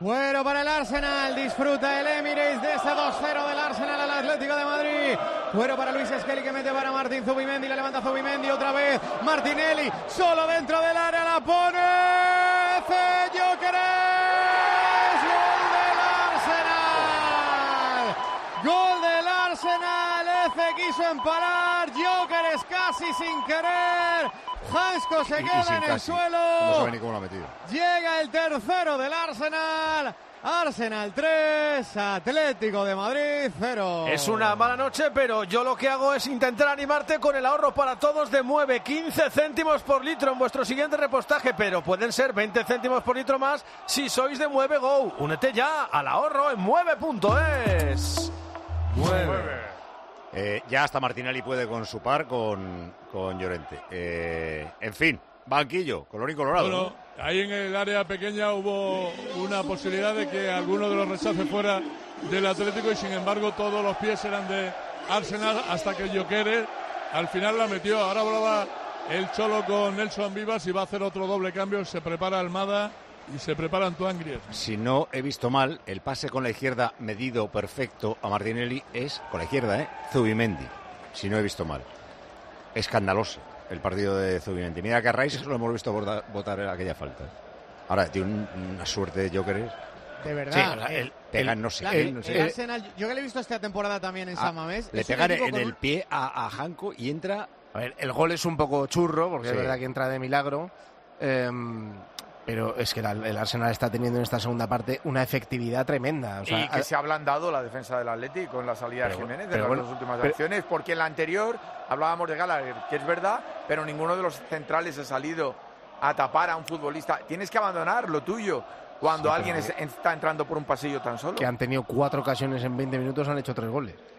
Bueno, para el Arsenal, disfruta el Emirates de ese 2-0 del Arsenal al Atlético de Madrid. Bueno para Luis Skelly, que mete para Martín Zubimendi, la levanta Zubimendi otra vez. Martinelli, solo dentro del área, la pone Gyökeres. Gol del Arsenal. Eze quiso emparar, Gyökeres casi sin querer. Hansko se queda en el suelo. No sabe ni cómo lo ha metido. Llega el tercero del Arsenal. Arsenal 3, Atlético de Madrid 0. Es una mala noche, pero yo lo que hago es intentar animarte con el ahorro para todos de Mueve. 15 céntimos por litro en vuestro siguiente repostaje, pero pueden ser 20 céntimos por litro más si sois de Mueve Go. Únete ya al ahorro en mueve.es. Mueve. Ya hasta Martinelli puede con su par con Llorente. En fin, banquillo, colorín colorado. Bueno, ahí en el área pequeña hubo una posibilidad de que alguno de los rechaces fuera del Atlético y sin embargo todos los pies eran de Arsenal hasta que Gyökeres al final la metió. Ahora hablaba el Cholo con Nelson Vivas y va a hacer otro doble cambio. Se prepara Almada y se prepara Antoine Griezmann. Si no he visto mal, el pase con la izquierda medido perfecto a Martinelli es con la izquierda, Zubimendi. Si no he visto mal. Escandaloso el partido de Zubimendi. Mira que a Rice lo hemos visto botar aquella falta. Ahora tiene una suerte de Gyökeres. De verdad. Sí, pegan no sé qué. No sé. El Arsenal, yo que le he visto esta temporada también en San Mamés. Le pegan en el pie a Hansko y entra. A ver, el gol es un poco churro, porque sí, es verdad que entra de milagro. Pero es que el Arsenal está teniendo en esta segunda parte una efectividad tremenda. O sea, y que se ha ablandado la defensa del Atlético con la salida de Jiménez de las dos últimas acciones, porque en la anterior hablábamos de Gallagher, que es verdad, pero ninguno de los centrales ha salido a tapar a un futbolista. Tienes que abandonar lo tuyo cuando alguien está entrando por un pasillo tan solo. Que han tenido 4 ocasiones en 20 minutos, han hecho 3 goles.